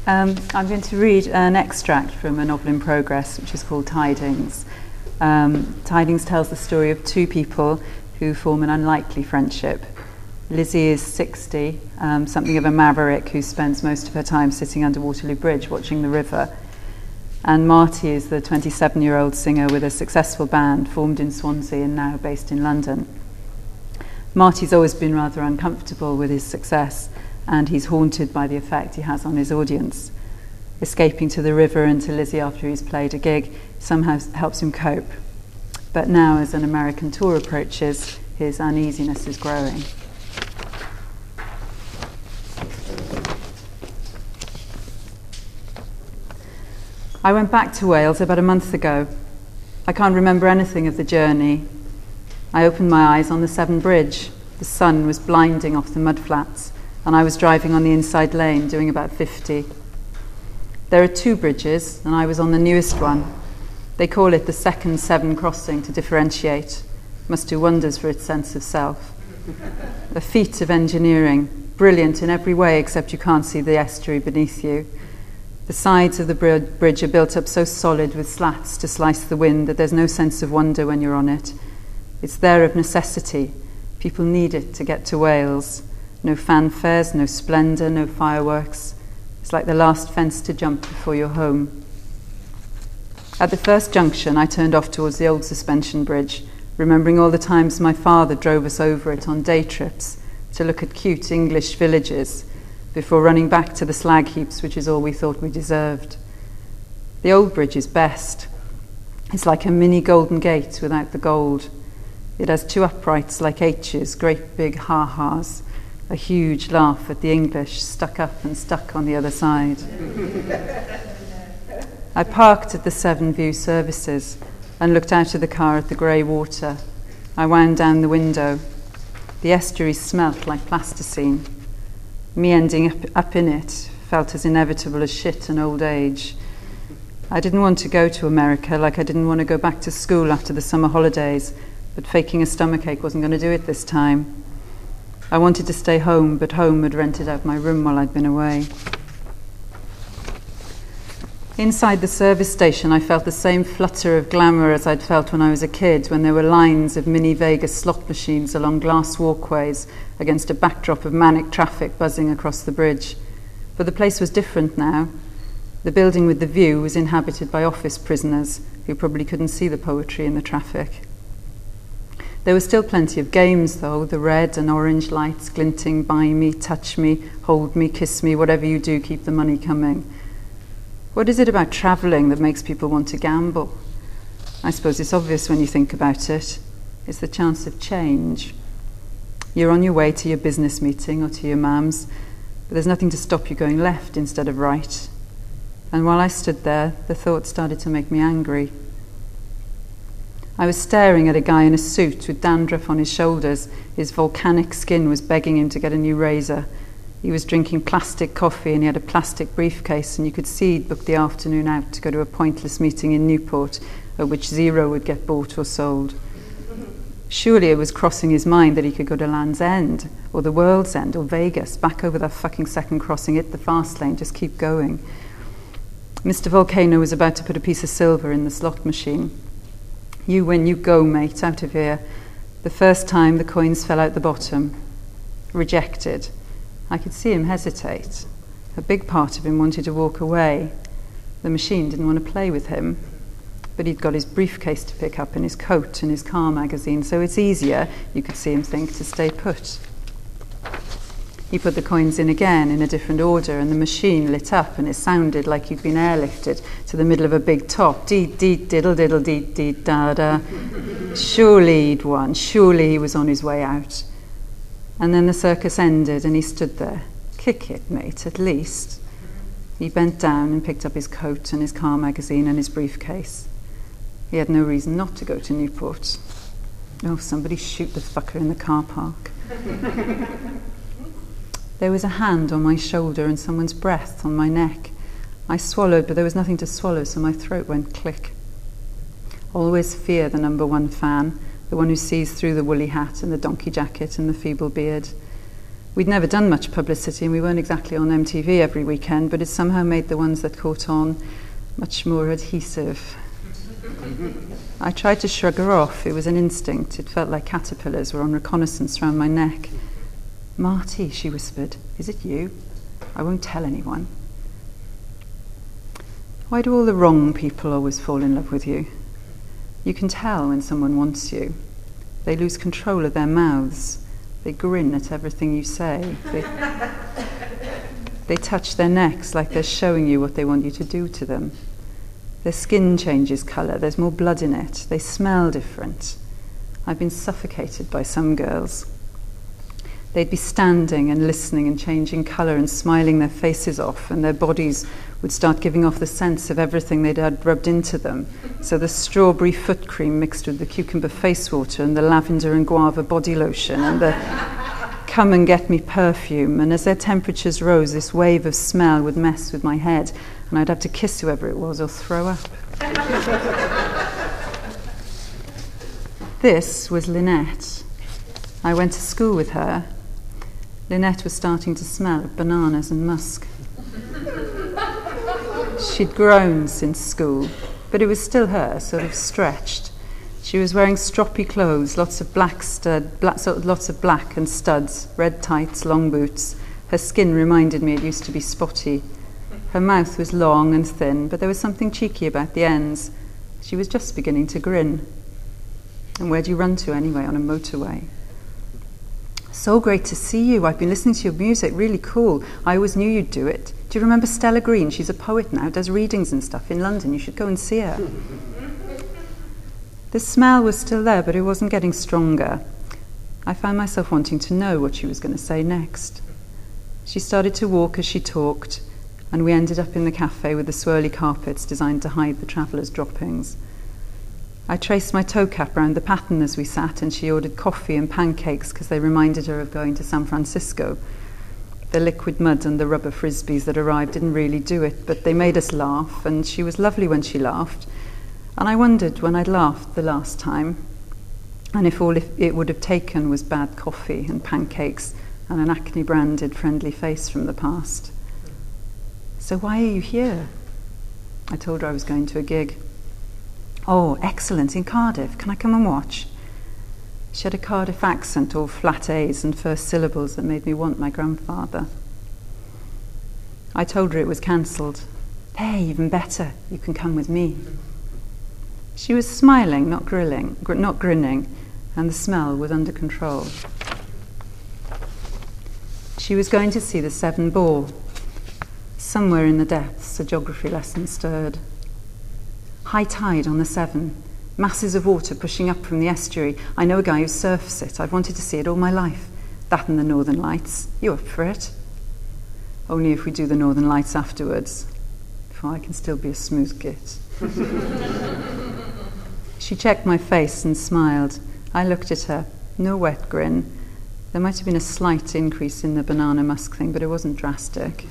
I'm going to read an extract from a novel in progress, which is called Tidings. Tidings tells the story of two people who form an unlikely friendship. Lizzie is 60, something of a maverick who spends most of her time sitting under Waterloo Bridge watching the river. And Marty is the 27-year-old singer with a successful band formed in Swansea and now based in London. Marty's always been rather uncomfortable with his success, and he's haunted by the effect he has on his audience. Escaping to the river and to Lizzie after he's played a gig somehow helps him cope. But now, as an American tour approaches, his uneasiness is growing. I went back to Wales about a month ago. I can't remember anything of the journey. I opened my eyes on the Severn Bridge. The sun was blinding off the mudflats, and I was driving on the inside lane doing about 50. There are two bridges, and I was on the newest one. They call it the second Severn crossing to differentiate. Must do wonders for its sense of self. A feat of engineering, brilliant in every way except you can't see the estuary beneath you. The sides of the bridge are built up so solid with slats to slice the wind that there's no sense of wonder when you're on it. It's there of necessity. People need it to get to Wales. No fanfares, no splendour, no fireworks. It's like the last fence to jump before you're home. At the first junction, I turned off towards the old suspension bridge, remembering all the times my father drove us over it on day trips to look at cute English villages before running back to the slag heaps, which is all we thought we deserved. The old bridge is best. It's like a mini Golden Gate without the gold. It has two uprights like H's, great big ha-has, a huge laugh at the English stuck up and stuck on the other side. I parked at the Severn View services and looked out of the car at the grey water. I wound down the window. The estuary smelt like plasticine. Me ending up in it felt as inevitable as shit and old age. I didn't want to go to America, like I didn't want to go back to school after the summer holidays, but faking a stomachache wasn't going to do it this time. I wanted to stay home, but home had rented out my room while I'd been away. Inside the service station, I felt the same flutter of glamour as I'd felt when I was a kid, when there were lines of mini Vegas slot machines along glass walkways against a backdrop of manic traffic buzzing across the bridge. But the place was different now. The building with the view was inhabited by office prisoners who probably couldn't see the poetry in the traffic. There were still plenty of games, though, the red and orange lights glinting, buy me, touch me, hold me, kiss me, whatever you do, keep the money coming. What is it about travelling that makes people want to gamble? I suppose it's obvious when you think about it. It's the chance of change. You're on your way to your business meeting or to your mum's, but there's nothing to stop you going left instead of right. And while I stood there, the thought started to make me angry. I was staring at a guy in a suit with dandruff on his shoulders. His volcanic skin was begging him to get a new razor. He was drinking plastic coffee and he had a plastic briefcase, and you could see he'd booked the afternoon out to go to a pointless meeting in Newport at which zero would get bought or sold. Surely it was crossing his mind that he could go to Land's End or the World's End or Vegas, back over that fucking second crossing, hit the fast lane, just keep going. Mr. Volcano was about to put a piece of silver in the slot machine. You win, you go, mate, out of here. The first time the coins fell out the bottom. Rejected. I could see him hesitate. A big part of him wanted to walk away. The machine didn't want to play with him, but he'd got his briefcase to pick up and his coat and his car magazine, so it's easier, you could see him think, to stay put. He put the coins in again in a different order, and the machine lit up, and it sounded like he'd been airlifted to the middle of a big top. Deed, deed, diddle, diddle, deed, deed, da, da. Surely he'd won. Surely he was on his way out. And then the circus ended, and he stood there. Kick it, mate, at least. He bent down and picked up his coat and his car magazine and his briefcase. He had no reason not to go to Newport. Oh, somebody shoot the fucker in the car park. There was a hand on my shoulder and someone's breath on my neck. I swallowed, but there was nothing to swallow, so my throat went click. Always fear the number one fan, the one who sees through the woolly hat and the donkey jacket and the feeble beard. We'd never done much publicity and we weren't exactly on MTV every weekend, but it somehow made the ones that caught on much more adhesive. I tried to shrug her off. It was an instinct. It felt like caterpillars were on reconnaissance round my neck. "Marty," she whispered, "is it you? I won't tell anyone." Why do all the wrong people always fall in love with you? You can tell when someone wants you. They lose control of their mouths. They grin at everything you say. They touch their necks like they're showing you what they want you to do to them. Their skin changes colour. There's more blood in it. They smell different. I've been suffocated by some girls. They'd be standing and listening and changing colour and smiling their faces off, and their bodies would start giving off the sense of everything they'd had rubbed into them. So the strawberry foot cream mixed with the cucumber face water and the lavender and guava body lotion and the come and get me perfume. And as their temperatures rose, this wave of smell would mess with my head, and I'd have to kiss whoever it was or throw up. This was Lynette. I went to school with her. Lynette was starting to smell of bananas and musk. She'd grown since school, but it was still her, sort of stretched. She was wearing stroppy clothes, lots of black and studs, red tights, long boots. Her skin reminded me it used to be spotty. Her mouth was long and thin, but there was something cheeky about the ends. She was just beginning to grin. And where do you run to anyway, on a motorway? "So great to see you. I've been listening to your music. Really cool. I always knew you'd do it. Do you remember Stella Green? She's a poet now, does readings and stuff in London. You should go and see her." The smell was still there, but it wasn't getting stronger. I found myself wanting to know what she was going to say next. She started to walk as she talked, and we ended up in the cafe with the swirly carpets designed to hide the travellers' droppings. I traced my toe cap around the pattern as we sat, and she ordered coffee and pancakes because they reminded her of going to San Francisco. The liquid mud and the rubber frisbees that arrived didn't really do it, but they made us laugh, and she was lovely when she laughed. And I wondered when I'd laughed the last time, and if all it would have taken was bad coffee and pancakes and an acne-branded friendly face from the past. "So why are you here?" I told her I was going to a gig. "Oh, excellent, in Cardiff. Can I come and watch?" She had a Cardiff accent, all flat A's and first syllables that made me want my grandfather. I told her it was cancelled. "Hey, even better, you can come with me." She was smiling, not grinning, and the smell was under control. She was going to see the Severn Ball. Somewhere in the depths, a geography lesson stirred. High tide on the Severn. Masses of water pushing up from the estuary. I know a guy who surfs it. I've wanted to see it all my life. That and the Northern Lights. You up for it? Only if we do the Northern Lights afterwards. For I can still be a smooth git. She checked my face and smiled. I looked at her. No wet grin. There might have been a slight increase in the banana musk thing, but it wasn't drastic.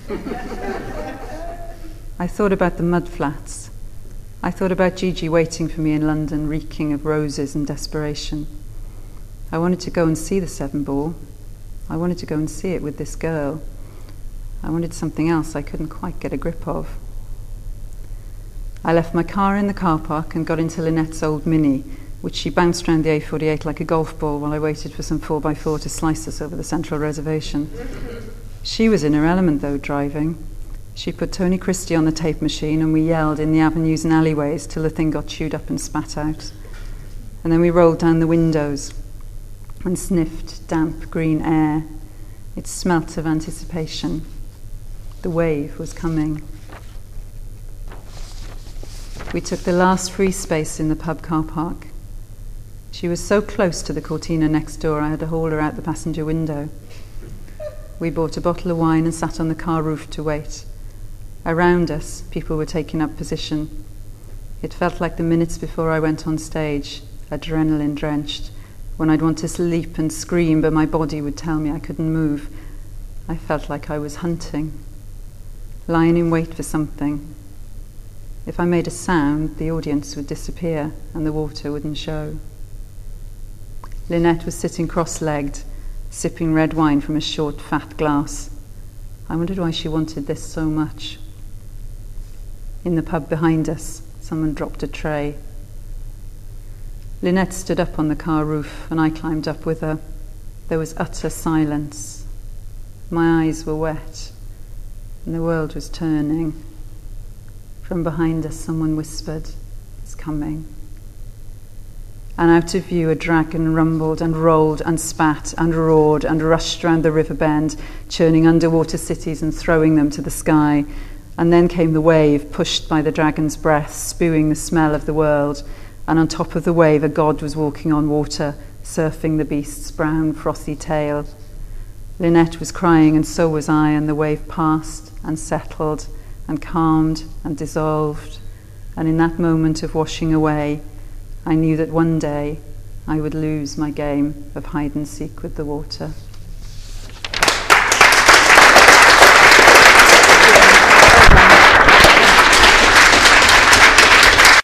I thought about the mud flats. I thought about Gigi waiting for me in London, reeking of roses and desperation. I wanted to go and see the Severn Ball. I wanted to go and see it with this girl. I wanted something else I couldn't quite get a grip of. I left my car in the car park and got into Lynette's old Mini, which she bounced around the A48 like a golf ball while I waited for some 4x4 to slice us over the central reservation. She was in her element, though, driving. She put Tony Christie on the tape machine, and we yelled in the avenues and alleyways till the thing got chewed up and spat out. And then we rolled down the windows and sniffed damp green air. It smelt of anticipation. The wave was coming. We took the last free space in the pub car park. She was so close to the Cortina next door I had to haul her out the passenger window. We bought a bottle of wine and sat on the car roof to wait. Around us, people were taking up position. It felt like the minutes before I went on stage, adrenaline-drenched, when I'd want to leap and scream, but my body would tell me I couldn't move. I felt like I was hunting, lying in wait for something. If I made a sound, the audience would disappear and the water wouldn't show. Lynette was sitting cross-legged, sipping red wine from a short, fat glass. I wondered why she wanted this so much. In the pub behind us, someone dropped a tray. Lynette stood up on the car roof, and I climbed up with her. There was utter silence. My eyes were wet, and the world was turning. From behind us, someone whispered, "It's coming." And out of view, a dragon rumbled and rolled and spat and roared and rushed round the river bend, churning underwater cities and throwing them to the sky. And then came the wave, pushed by the dragon's breath, spewing the smell of the world. And on top of the wave, a god was walking on water, surfing the beast's brown, frothy tail. Lynette was crying, and so was I, and the wave passed and settled and calmed and dissolved. And in that moment of washing away, I knew that one day I would lose my game of hide and seek with the water.